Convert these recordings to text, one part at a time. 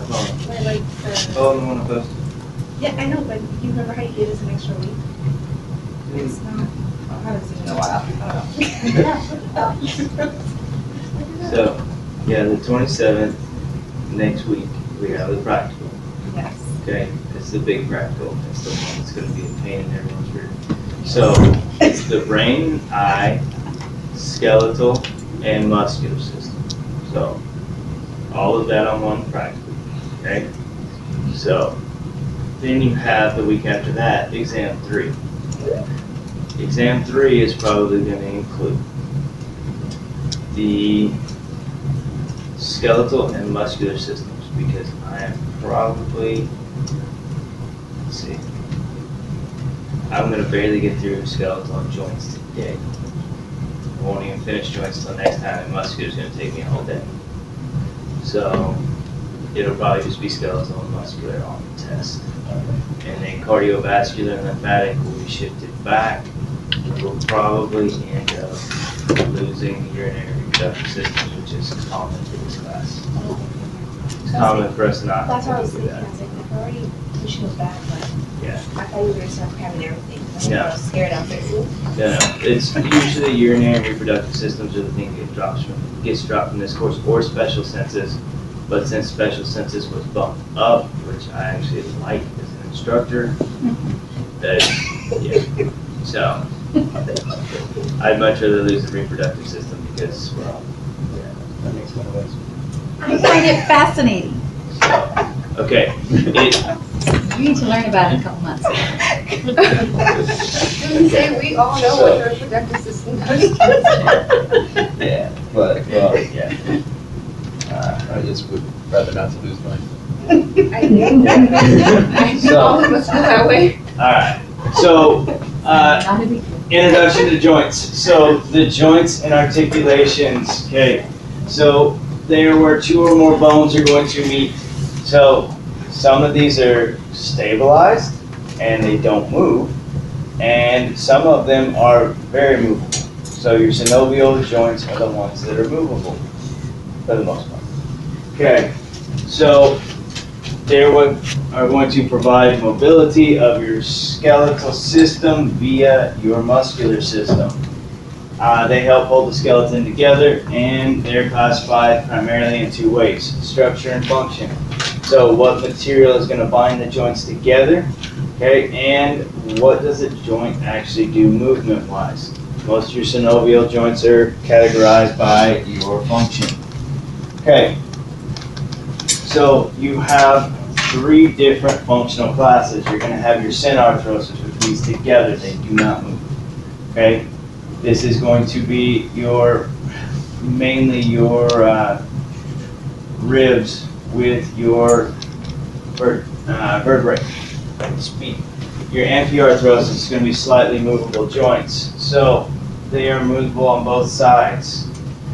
Or like the, Oh, the one opposed. yeah, I know, but you remember how you gave us an extra week? It's not, oh, how does it? No, So, yeah, the 27th, next week, we have the practical. Yes. Okay, it's the big practical. It's the one that's going to be a pain in everyone's rear. So, it's the brain, eye, skeletal, and muscular system. So, all of that on one practical. Okay? So, then you have the week after that, exam 3. Exam 3 is probably going to include the skeletal and muscular systems because I am probably, let's see, I'm going to barely get through skeletal and joints today. I won't even finish joints until next time, and muscular is going to take me a whole day. So it'll probably just be skeletal and muscular on the test. And then cardiovascular and lymphatic will be shifted back. We'll probably end up losing the urinary reproductive system, which is common for this class. It's common for us not That's what I was to do thinking, I that. was like, we're already pushing it back, but Yeah. I thought you were gonna start cramming everything. That's why No. I was scared out there. No, it's usually urinary and reproductive systems are the thing that gets dropped from this course, or special senses. But since special senses was bumped up, which I actually like as an instructor, that, yeah. So, I'd much rather lose the reproductive system because, well, yeah, that makes one of us. I find it fascinating. Okay, You need to learn about it in a couple months. Didn't say we all know what the reproductive system does. yeah, but, well, yeah. I just would rather not to lose mine. I think all of us feel that way. Alright, so, Not a big deal. introduction to joints. So the joints and articulations, okay. So there where 2 or more bones are going to meet. So some of these are stabilized and they don't move. And some of them are very movable. So your synovial joints are the ones that are movable for the most part. Okay, so they are going to provide mobility of your skeletal system via your muscular system. They help hold the skeleton together, and they're classified primarily in 2 ways, structure and function. So what material is going to bind the joints together, okay, and what does a joint actually do movement-wise? Most of your synovial joints are categorized by your function. Okay, so you have 3 different functional classes. You're going to have your synarthrosis, which means together, they do not move. Okay, this is going to be mainly your ribs with your vertebrae. Your amphiarthrosis is going to be slightly movable joints, so they are movable on both sides.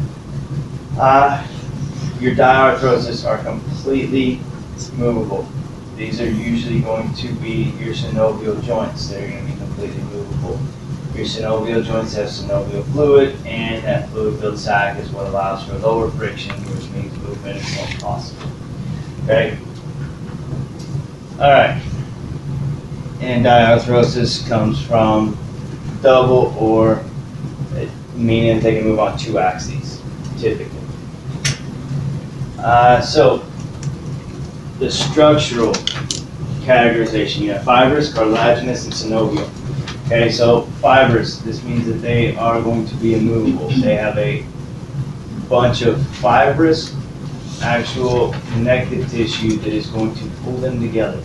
Your diarthrosis are completely movable. These are usually going to be your synovial joints. They're going to be completely movable. Your synovial joints have synovial fluid, and that fluid-filled sac is what allows for lower friction, which means movement is more possible. Okay? All right. And diarthrosis comes from double or meaning they can move on 2 axes, typically. So the structural categorization, you have fibrous, cartilaginous, and synovial. Okay, so fibrous, this means that they are going to be immovable. They have a bunch of fibrous, actual connective tissue that is going to pull them together.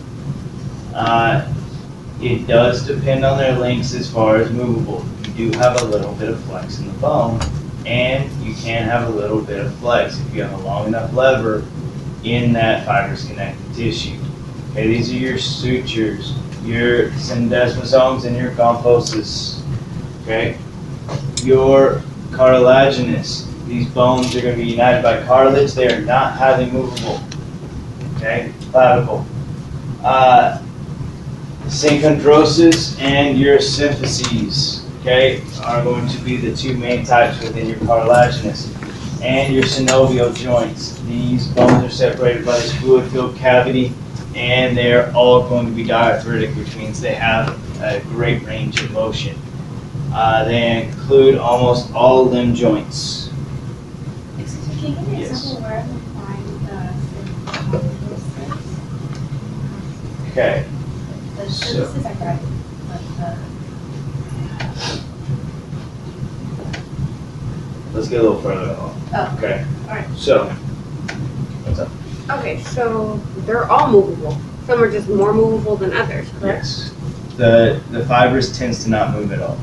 It does depend on their lengths as far as movable. You do have a little bit of flex in the bone, and you can have a little bit of flex if you have a long enough lever in that fibrous connective tissue. Okay, these are your sutures, your syndesmosomes, and your compostus. Okay, your cartilaginous. These bones are going to be united by cartilage. They are not highly movable. Okay, clavicle. Synchondrosis and your symphyses, okay, are going to be the 2 main types within your cartilaginous. and your synovial joints. These bones are separated by this fluid-filled cavity, and they're all going to be diarthritic, which means they have a great range of motion. They include almost all limb joints. Excuse me, can you give me an Yes. example where I'm applying the symptoms? Okay, The So- services I got, but let's get a little further along. Oh. Okay. Alright. So, what's up? Okay, so they're all movable. Some are just more movable than others, correct? Yes. The fibrous tends to not move at all.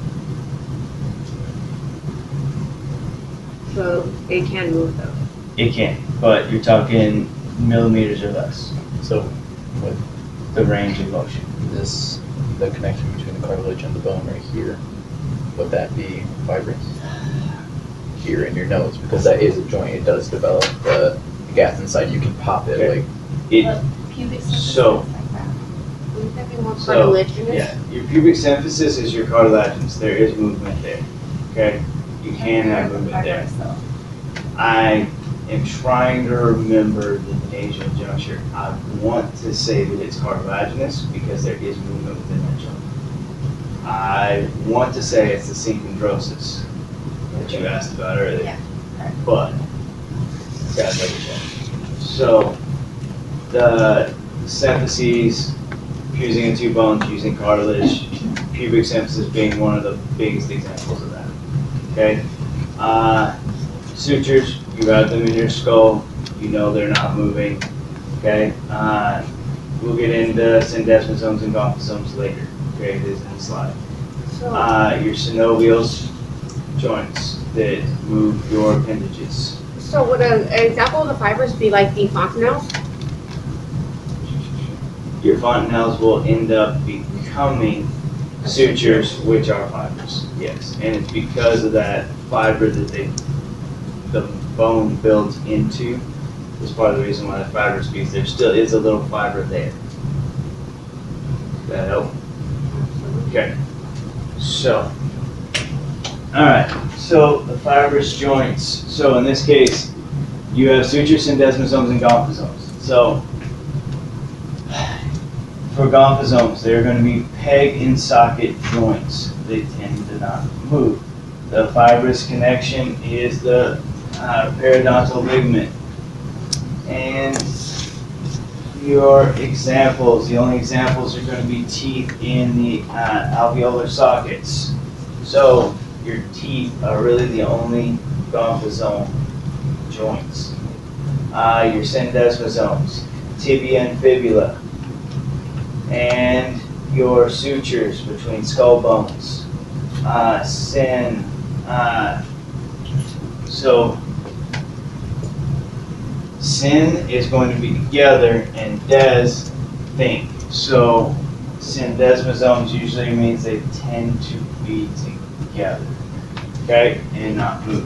So they can move those. It can, but you're talking millimeters or less, So with the range of motion. this, the connection between the cartilage and the bone right here, would that be fibrous? Here in your nose, because that is a joint, it does develop the gas inside, you can pop it, Okay. like, It, pubic symptoms So- like that. Wouldn't that be more So, cartilaginous? yeah, your pubic symphysis is your cartilaginous. There is movement there. Okay, you can have movement there. I am trying to remember the nasal juncture. I want to say that it's cartilaginous because there is movement within that joint. I want to say it's the synchondrosis that you asked about earlier. Yeah, correct. But, gotta double check. So, the symphyses, fusing in two bones using cartilage, pubic symphysis being one of the biggest examples of that. Okay? Sutures, you have them in your skull, you know they're not moving. Okay? We'll get into syndesmosomes and gomphosomes later. Okay, it is in the slide. So, Your synovials, joints that move your appendages. so would an example of the fibers be like the fontanelles? Your fontanelles will end up becoming sutures, which are fibers. Yes, and it's because of that fiber that the bone builds into. Is part of the reason why the fiber speaks. There still is a little fiber there. Does that help? Okay. So, all right. So the fibrous joints. So in this case, you have sutures, syndesmosomes, and gomphosomes. So for gomphosomes, they're going to be peg in socket joints. They tend to not move. The fibrous connection is the periodontal ligament. And your examples, the only examples are going to be teeth in the alveolar sockets. So your teeth are really the only gomphosome joints. Your syndesmosomes, tibia and fibula, and your sutures between skull bones. So syn is going to be together and des think. So syndesmosomes usually means they tend to be together, okay, and not move.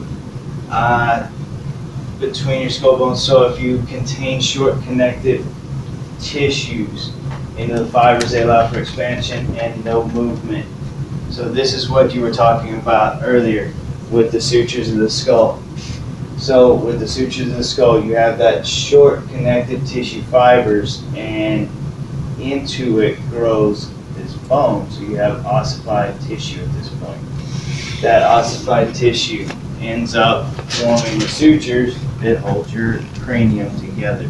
Between your skull bones, so if you contain short connective tissues into the fibers, they allow for expansion and no movement. So this is what you were talking about earlier with the sutures of the skull. So with the sutures of the skull, you have that short connective tissue fibers, and into it grows this bone. So you have ossified tissue at this point. That ossified tissue ends up forming the sutures that hold your cranium together.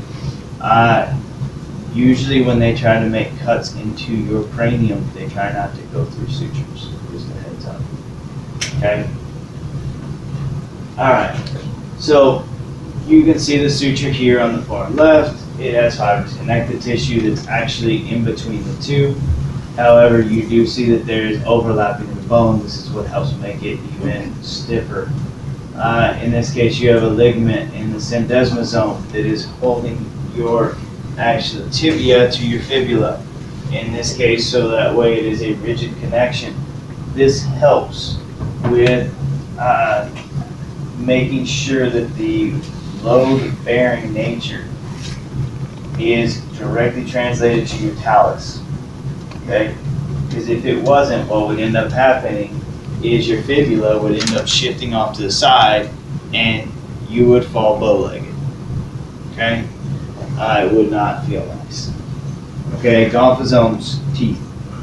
Usually when they try to make cuts into your cranium, they try not to go through sutures. Just a heads up. Okay? Alright, so you can see the suture here on the far left. It has fibrous connective tissue that's actually in between the two. However, you do see that there is overlapping in the bone. This is what helps make it even stiffer. In this case, you have a ligament in the syndesmosome that is holding your actual tibia to your fibula. In this case, so that way it is a rigid connection. This helps with making sure that the load-bearing nature is directly translated to your talus. Okay? Because if it wasn't, what would end up happening is your fibula would end up shifting off to the side, and you would fall bow-legged. Okay? It would not feel nice. Okay, Gomphosomes, teeth.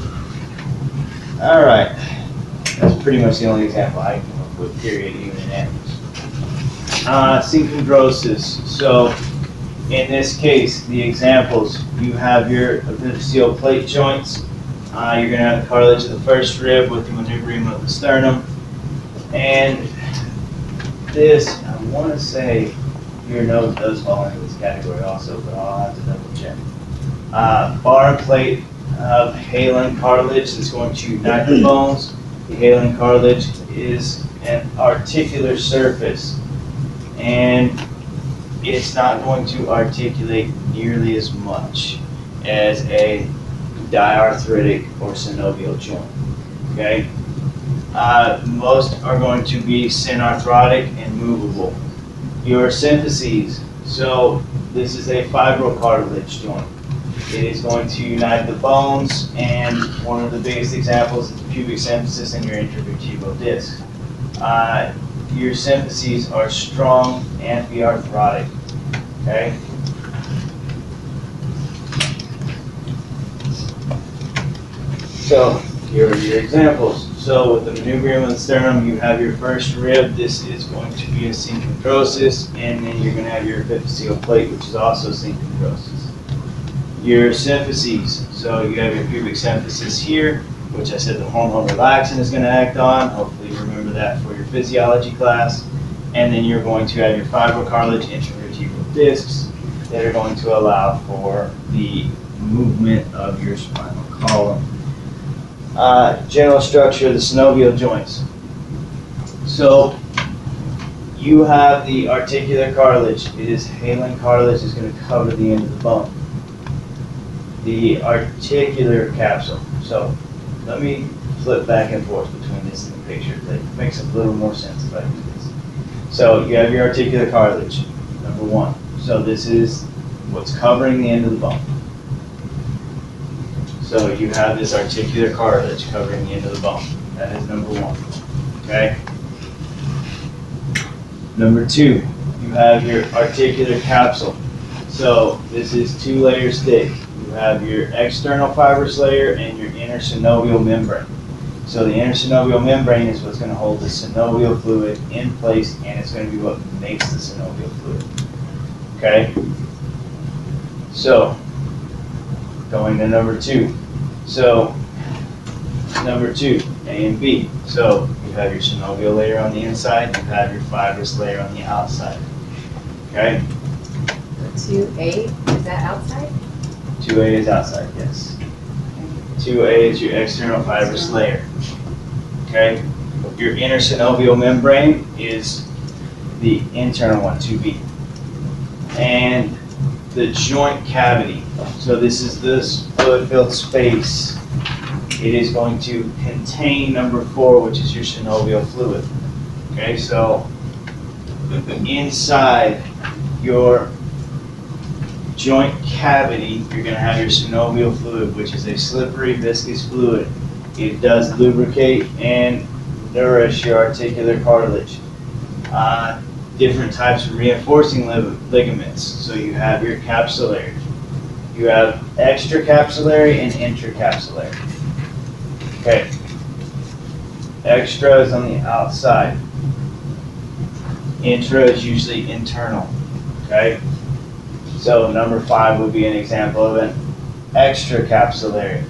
All right, that's pretty much the only example I can come up with, period, even in animals. Synchondrosis. So, in this case, the examples, you have your epiphyseal plate joints. You're going to have the cartilage of the first rib with the manubrium of the sternum. And this, I want to say, your nose does fall into this category also, but I'll have to double check. Bar and plate of hyaline cartilage is going to unite the bones. The hyaline cartilage is an articular surface, and it's not going to articulate nearly as much as a diarthritic or synovial joint. Okay? Most are going to be synarthrotic and movable. Your symphyses, so this is a fibrocartilage joint. It is going to unite the bones, and one of the biggest examples is the pubic symphysis and your intervertebral disc. Your symphyses are strong amphiarthrotic. Okay? So, here are your examples. So, with the manubrium of the sternum, you have your first rib. This is going to be a synchondrosis, and then you're going to have your epiphyseal plate, which is also synchondrosis. Your symphyses, so you have your pubic symphysis here, which I said the hormone relaxin is going to act on. Hopefully you remember that for your physiology class. And then you're going to have your fibrocartilage intervertebral discs that are going to allow for the movement of your spinal column. General structure of the synovial joints. So you have the articular cartilage. It is hyaline cartilage is going to cover the end of the bone. The articular capsule. So let me flip back and forth between this and the picture. That makes a little more sense if I do this. So you have your articular cartilage, number one. So this is what's covering the end of the bone. So you have this articular cartilage covering the end of the bone. That is number one. Okay? Number two, you have your articular capsule. So this is 2 layers thick. You have your external fibrous layer and your inner synovial membrane. So the inner synovial membrane is what's going to hold the synovial fluid in place, and it's going to be what makes the synovial fluid. Okay? So, going to number 2. So, number 2, A and B. So, you have your synovial layer on the inside, you have your fibrous layer on the outside. Okay? 2A, is that outside? 2A is outside, yes. 2A is your external fibrous layer. Okay? Your inner synovial membrane is the internal one, 2B. And the joint cavity. So this is this fluid-filled space. It is going to contain number 4, which is your synovial fluid. Okay, so inside your joint cavity, you're going to have your synovial fluid, which is a slippery, viscous fluid. It does lubricate and nourish your articular cartilage. Different types of reinforcing ligaments. So you have your capsular. You have extracapsular and intracapsular. Okay. Extra is on the outside. Intra is usually internal. Okay. So number 5 would be an example of an extracapsular.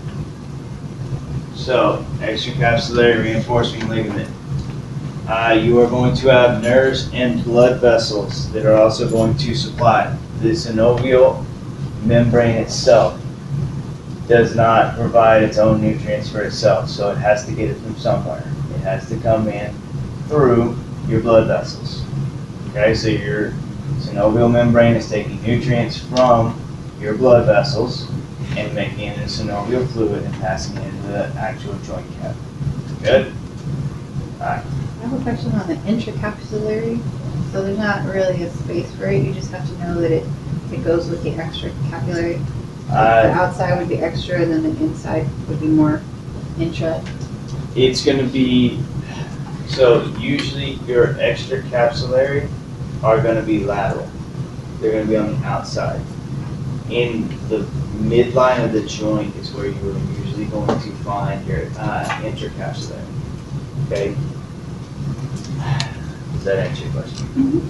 So extracapsular reinforcing ligament. You are going to have nerves and blood vessels that are also going to supply. The synovial membrane itself does not provide its own nutrients for itself, so it has to get it from somewhere. It has to come in through your blood vessels. Okay, so your synovial membrane is taking nutrients from your blood vessels and making it into synovial fluid and passing it into the actual joint cavity. Good? All right. I have a question on the intracapsular. So there's not really a space for it. You just have to know that it goes with the extracapillary. The outside would be extra, and then the inside would be more intra. It's going to be, So usually your extracapillary are gonna be lateral. They're gonna be on the outside. In the midline of the joint is where you are usually going to find your intracapillary. Okay? Does that answer your question?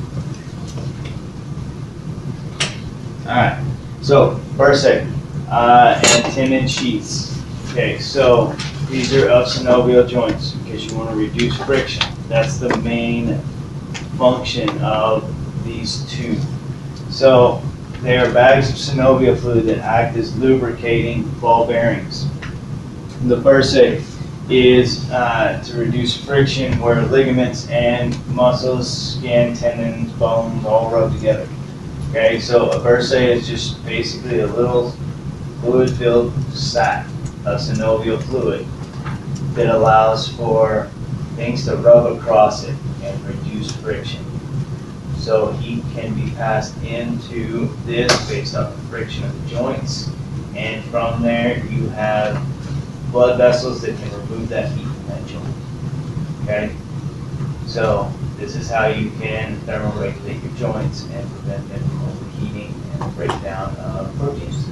Alright, so bursae and tendon sheaths. Okay, so these are of synovial joints because you want to reduce friction. That's the main function of these two. So they are bags of synovial fluid that act as lubricating ball bearings. The bursae is to reduce friction where ligaments and muscles, skin, tendons, bones all rub together. Okay, so a bursae is just basically a little fluid-filled sac of synovial fluid that allows for things to rub across it and reduce friction. So heat can be passed into this based on the friction of the joints, and from there you have blood vessels that can remove that heat from that joint. Okay? So this is how you can thermoregulate your joints and prevent them from overheating and breakdown of proteins.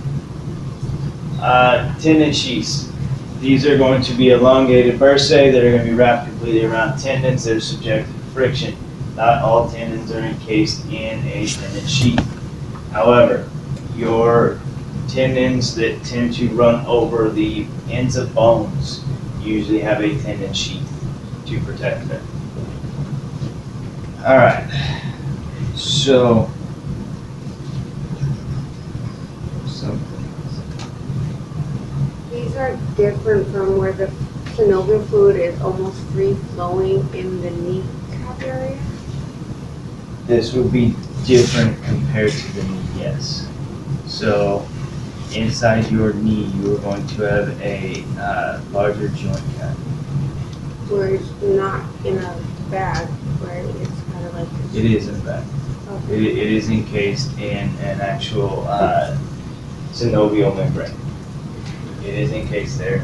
Tendon sheaths. These are going to be elongated bursae that are going to be wrapped completely around tendons that are subjected to friction. Not all tendons are encased in a tendon sheath. However, your tendons that tend to run over the ends of bones usually have a tendon sheath to protect them. All right, so These are different from where the synovial fluid is almost free flowing in the kneecap area. this would be different compared to the knee, yes. So inside your knee, you are going to have a larger joint cavity. Where it's not in a bag, where it's kind of like. It is in a bag. Okay. It is encased in an actual synovial membrane. It is encased there.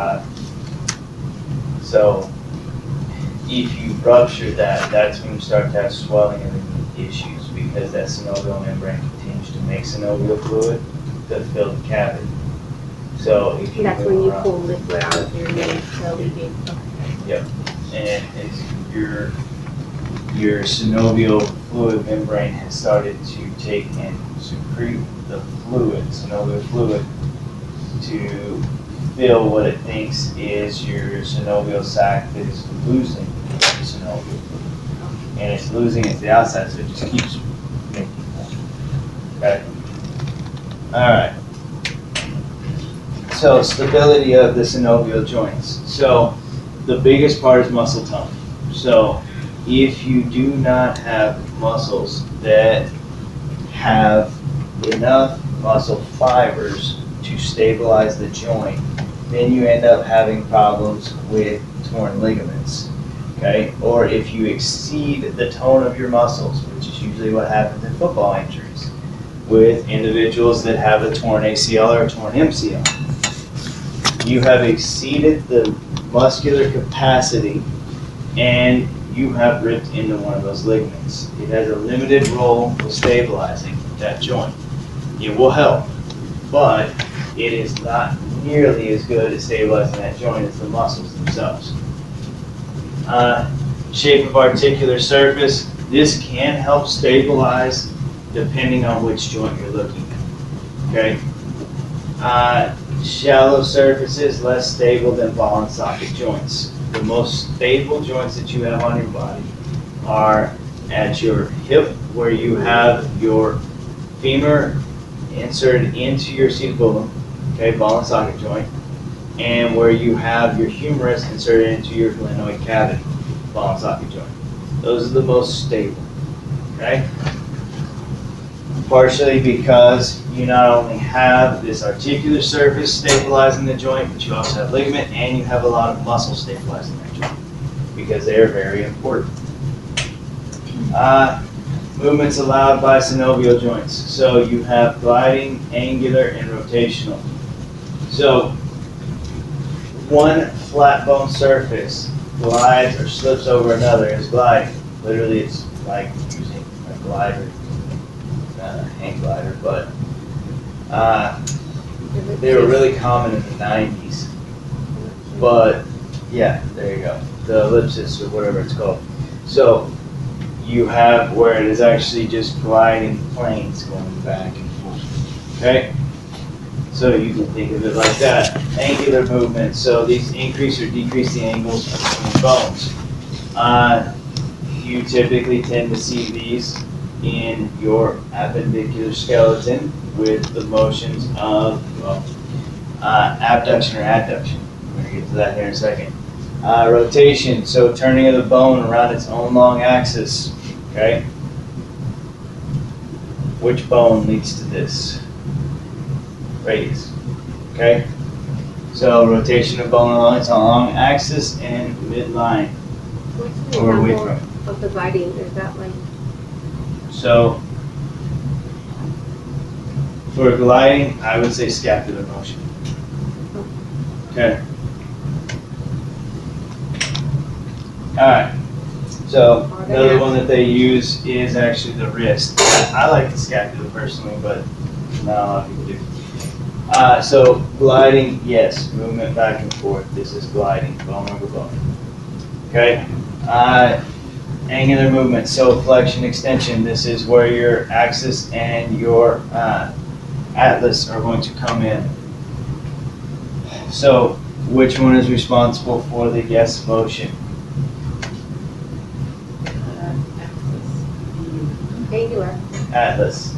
So if you rupture that, that's when you start to have swelling and the issues, because that synovial membrane continues to make synovial fluid to fill the cavity. So if you That's move when you around- pull liquid out of your knee to alleviate. and it's your synovial fluid membrane has started to take and secrete the fluid, synovial fluid, to fill what it thinks is your synovial sac that is losing synovial fluid. And it's losing it to the outside, so it just keeps making more. Okay? All right. So stability of the synovial joints. So the biggest part is muscle tone. So if you do not have muscles that have enough muscle fibers to stabilize the joint, then you end up having problems with torn ligaments, okay? Or if you exceed the tone of your muscles, which is usually what happens in football injuries, with individuals that have a torn ACL or a torn MCL. You have exceeded the muscular capacity and you have ripped into one of those ligaments. It has a limited role with stabilizing that joint. It will help, but it is not nearly as good at stabilizing that joint as the muscles themselves. Shape of articular surface. This can help stabilize depending on which joint you're looking at, okay? Shallow surfaces, less stable than ball and socket joints. The most stable joints that you have on your body are at your hip, where you have your femur inserted into your cerebellum, okay, ball and socket joint, and where you have your humerus inserted into your glenoid cavity, ball and socket joint. Those are the most stable, okay? Partially because you not only have this articular surface stabilizing the joint, but you also have ligament and you have a lot of muscle stabilizing that joint, because they are very important. Movements allowed by synovial joints. So you have gliding, angular, and rotational. So one flat bone surface glides or slips over another is gliding. Literally, it's like using a glider, not a hang glider, but they were really common in the 90s. But yeah, there you go. The ellipsis or whatever it's called. So you have where it is actually just gliding planes going back and forth. Okay? So you can think of it like that. Angular movement. So these increase or decrease the angles between bones. You typically tend to see these in your appendicular skeleton with the motions of, abduction or adduction. We're going to get to that here in a second. Rotation, so turning of the bone around its own long axis. Okay? Which bone leads to this? Radius. Okay? So rotation of bone along its long axis and midline. What's Or the away example from. of the gliding? Is that like, So for gliding, I would say scapular motion. Okay. Alright. So the other one that they use is actually the wrist. I like the scapula personally, but not a lot of people do. So gliding, yes, movement back and forth. This is gliding, bone over bone. Okay. Angular movement, so flexion, extension. This is where your axis and your atlas are going to come in. So which one is responsible for the yes motion? angular? Atlas.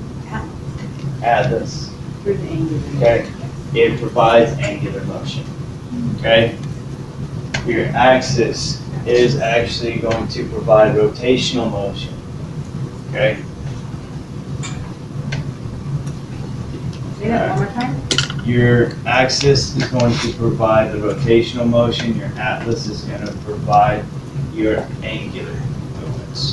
Atlas. Through the angular. Okay. It provides angular motion. Okay. Your axis is actually going to provide rotational motion. Okay. Say that one more time? Your axis is going to provide the rotational motion. Your atlas is going to provide your angular movements.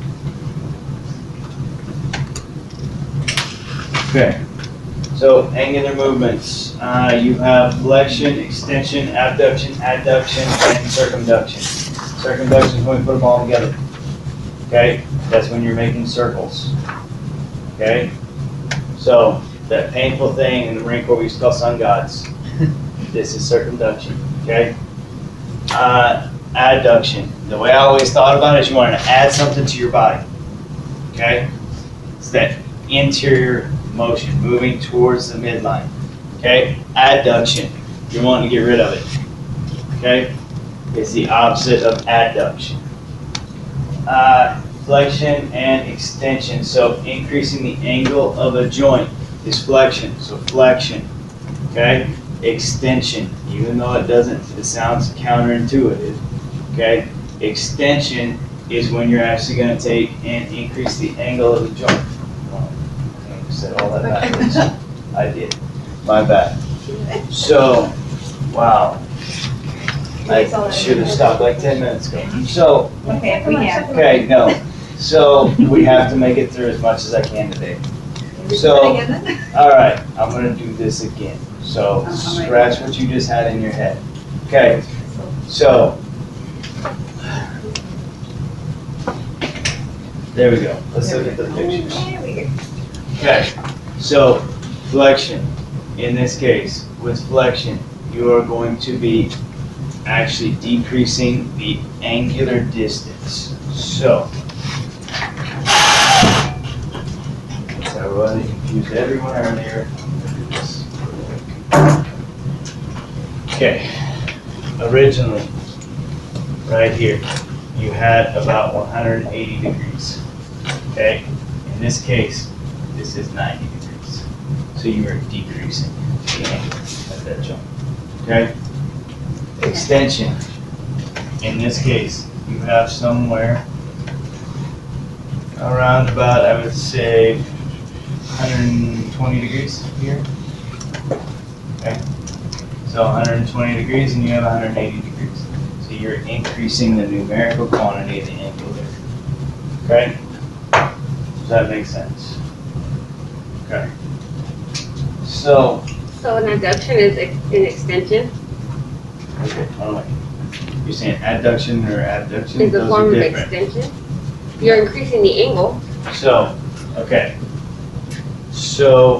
Okay. So angular movements, you have flexion, extension, abduction, adduction, and circumduction. Circumduction is when we put them all together. Okay, that's when you're making circles. Okay, so that painful thing in the Marine Corps we used to call sun gods. This is circumduction. Okay, adduction. The way I always thought about it is you want to add something to your body. Okay, it's that interior motion, moving towards the midline. Okay? Adduction. You're wanting to get rid of it. Okay? It's the opposite of adduction. Flexion and extension. So increasing the angle of a joint is flexion. So flexion. Okay? Extension. Even though it doesn't, it sounds counterintuitive. Okay? Extension is when you're actually going to take and increase the angle of the joint. Said all that backwards. I did. My bad. So, wow. I should have stopped like 10 minutes ago. So, Okay, if we can. okay, no. So, we have to make it through as much as I can today. So, all right, I'm going to do this again. So, scratch what you just had in your head. Okay, so, there we go. Let's look at the pictures. Okay, so flexion. In this case, with flexion, you are going to be actually decreasing the angular distance. So, I really confused everyone earlier. Okay, originally, right here, you had about 180 degrees. Okay, in this case, this is 90 degrees. So you are decreasing the angle at that joint. Okay? Extension. In this case, you have somewhere around about, I would say, 120 degrees here. Okay? So 120 degrees and you have 180 degrees. So you're increasing the numerical quantity of the angle there. Okay? Does that make sense? Okay. So So an adduction is an extension? okay, hold on. You're saying adduction or abduction? Is a Those form are of different. extension. You're increasing the angle. So, okay. So,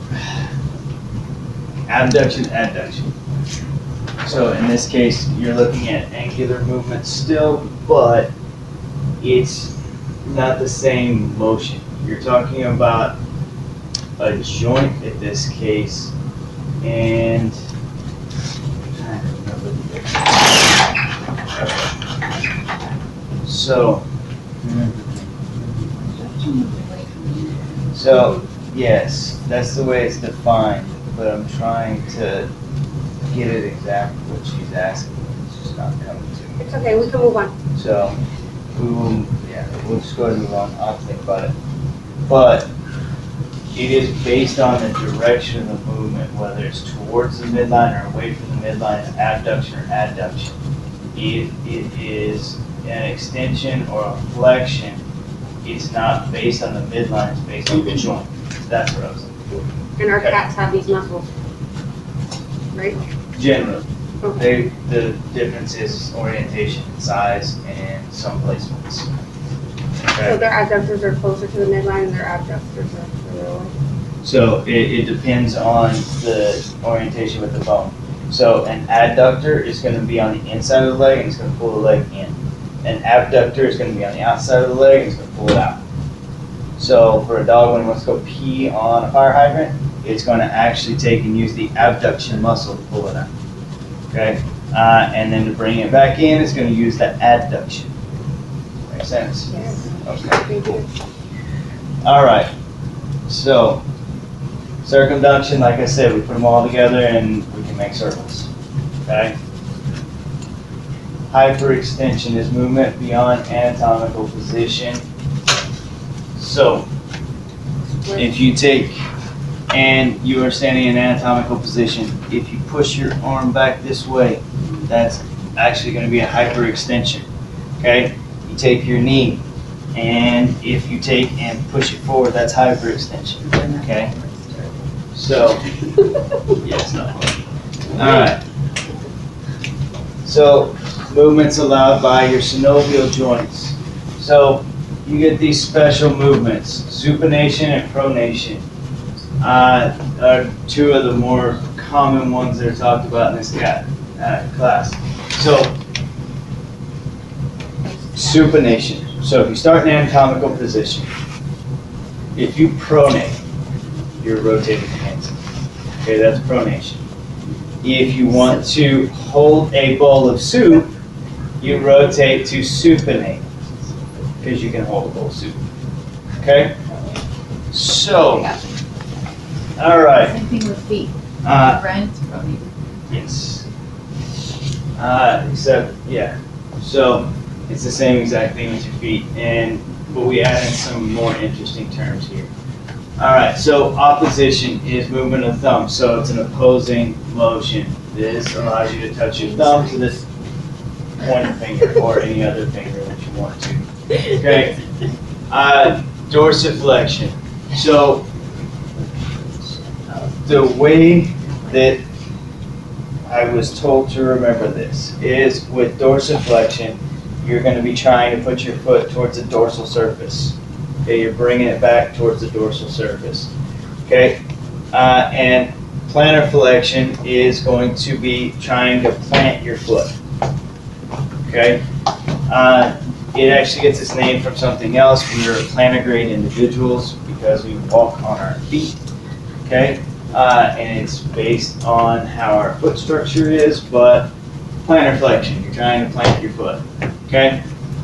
abduction, adduction. So in this case, you're looking at angular movement still, but it's not the same motion. You're talking about a joint in this case, and I don't remember the difference. So, yes, that's the way it's defined, but I'm trying to get it exactly what she's asking. It's just not coming to me. It's okay, we can move on. So, we'll just go ahead and move on. I'll think about it. But it is based on the direction of the movement, whether it's towards the midline or away from the midline, abduction or adduction. It is an extension or a flexion. It's not based on the midline, it's based on the joint. That's what I was looking for. And our Okay. cats have these muscles, right? Generally, Okay. the difference is orientation, size, and some placements. So Okay, their adductors are closer to the midline and their abductors are further away. so it depends on the orientation with the bone. So an adductor is gonna be on the inside of the leg and it's gonna pull the leg in. An abductor is gonna be on the outside of the leg and it's gonna pull it out. So for a dog, when it wants to go pee on a fire hydrant, it's gonna actually take and use the abduction muscle to pull it out. Okay, and then to bring it back in, it's gonna use the adduction. Make sense? Yes. Okay, cool. All right, so circumduction, like I said, we put them all together and we can make circles, okay? Hyperextension is movement beyond anatomical position. So, if you take, and you are standing in anatomical position, if you push your arm back this way, that's actually gonna be a hyperextension, okay? You take your knee, and if you take and push it forward, that's hyperextension, okay? So, yeah, it's not hard. All right. So, movements allowed by your synovial joints. So, you get these special movements, supination and pronation. Are two of the more common ones that are talked about in this class. So, supination. So if you start in anatomical position, if you pronate, you're rotating the hands. Okay, that's pronation. If you want to hold a bowl of soup, you rotate to supinate, because you can hold a bowl of soup. Okay? So, all right. Same thing with feet. Uh, Rent, probably. Yes. Except, yeah. So it's the same exact thing with your feet, but we added some more interesting terms here. All right. So opposition is movement of thumb. So it's an opposing motion. This allows you to touch your thumb to this pointer finger or any other finger that you want to. Okay. Dorsiflexion. So the way that I was told to remember this is with dorsiflexion, you're going to be trying to put your foot towards the dorsal surface. Okay, you're bringing it back towards the dorsal surface. Okay, and plantar flexion is going to be trying to plant your foot. Okay, it actually gets its name from something else. We are plantigrade individuals because we walk on our feet. Okay. And it's based on how our foot structure is, but plantar flexion, you're trying to plant your foot, okay?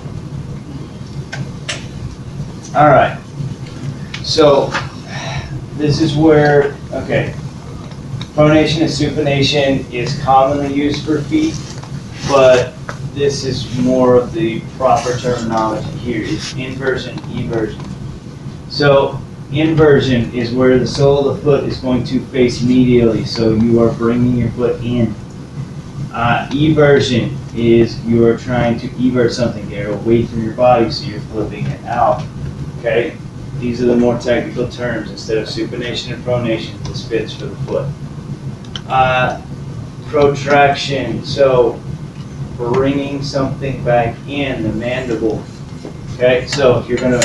All right, so this is where, okay, pronation and supination is commonly used for feet, but this is more of the proper terminology here. It's inversion, eversion. So, inversion is where the sole of the foot is going to face medially, so you are bringing your foot in. Eversion is you are trying to evert something, get away from your body, so you're flipping it out. Okay? These are the more technical terms. Instead of supination and pronation, this fits for the foot. Protraction. So, bringing something back in the mandible. Okay, so if you're gonna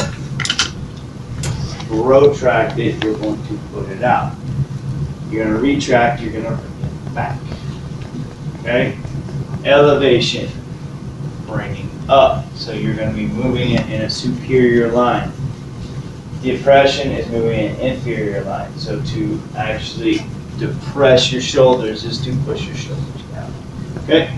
protract it, you're going to put it out. You're gonna retract, you're gonna bring it back. Okay, elevation, bringing up. So you're gonna be moving it in a superior line. Depression is moving in an inferior line. So to actually depress your shoulders is to push your shoulders down. Okay?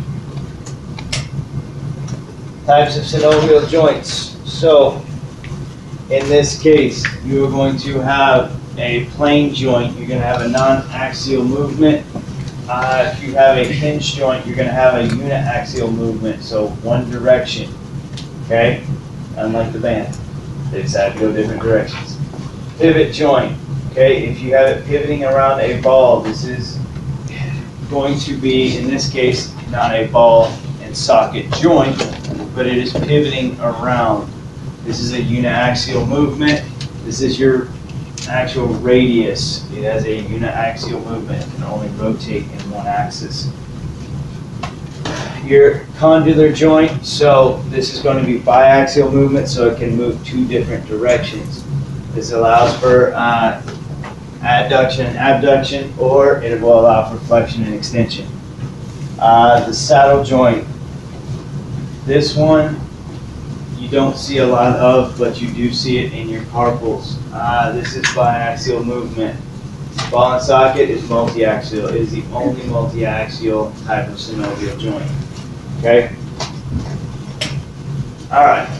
Types of synovial joints. So in this case, you are going to have a plane joint. You're going to have a non-axial movement. If you have a hinge joint, you're going to have a uniaxial movement, so one direction. Okay? Unlike the band. They decided to go different directions. Pivot joint. Okay, if you have it pivoting around a ball, this is going to be, in this case, not a ball and socket joint, but it is pivoting around. This is a uniaxial movement. This is your actual radius. It has a uniaxial movement. It can only rotate in one axis. Your condylar joint, so this is going to be biaxial movement, so it can move two different directions. This allows for adduction and abduction, or it will allow for flexion and extension. The saddle joint, this one you don't see a lot of, but you do see it in your carpals. This is biaxial movement. Ball and socket is multiaxial. It is the only multiaxial type of synovial joint. Okay? All right.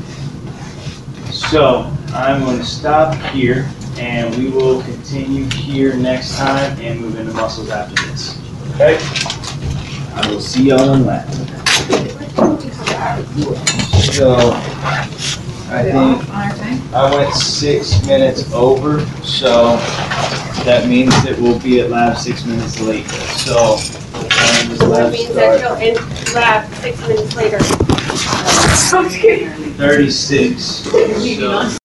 So I'm going to stop here, and we will continue here next time and move into muscles after this. Okay? I will see y'all in lab. So I think I went 6 minutes over, so that means that we'll be at lab 6 minutes late. So when does That lab means that start? you'll end lab 6 minutes later. 36. So